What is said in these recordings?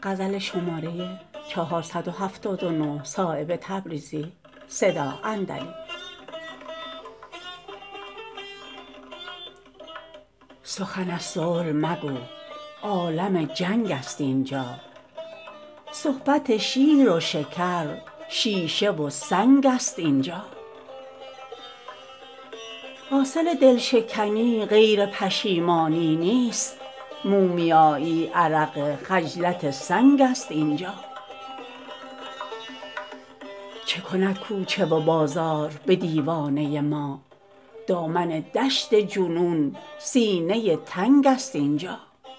سخن از صلح مگو عالم جنگ است اینجا، صحبت شیر و شکر شیشه و سنگ است اینجا. حاصل دلشکنی غیر پشیمانی نیست، مومیایی عرق خجلت سنگ است اینجا. چه کند کوچه و بازار به دیوانه ما، دامن دشت جنون سینه تنگ است اینجا.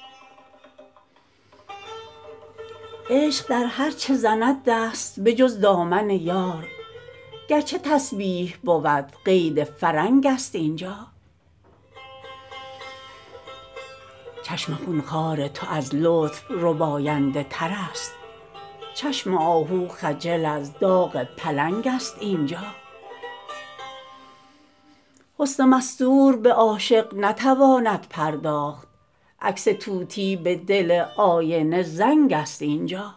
عشق در هر چه زند دست به جز دامن یار، گرچه تسبیح بود قید فرنگ است اینجا. چشم خونخوار تو از لطف رباینده ترست، چشم آهو خجل از داغ پلنگ است اینجا. حسن مستور به عاشق نتواند پرداخت، عکس طوطی به دل آینه زنگ است اینجا.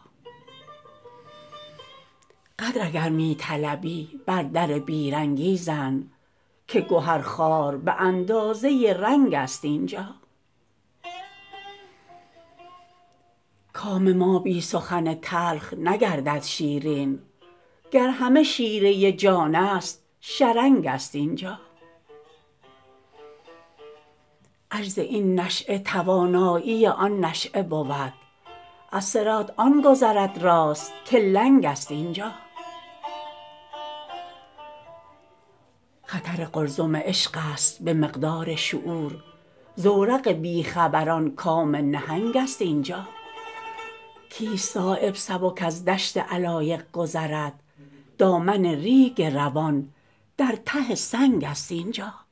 قدر اگر می طلبی بر در بیرنگی زن، که گهرخوار به اندازه رنگ است اینجا. کام ما بی سخن تلخ نگردد شیرین، گر همه شیره جان است شرنگ است اینجا. عجز این نشأه توانایی آن نشأه بود، از صراط آن گذرد راست که لنگ است اینجا. خطر قلزم عشق است به مقدار شعور، زورق بیخبران کام نهنگ است اینجا. کیست صایب سبک از دشت علایق گذرد، دامن ریگ روان در ته سنگ است اینجا.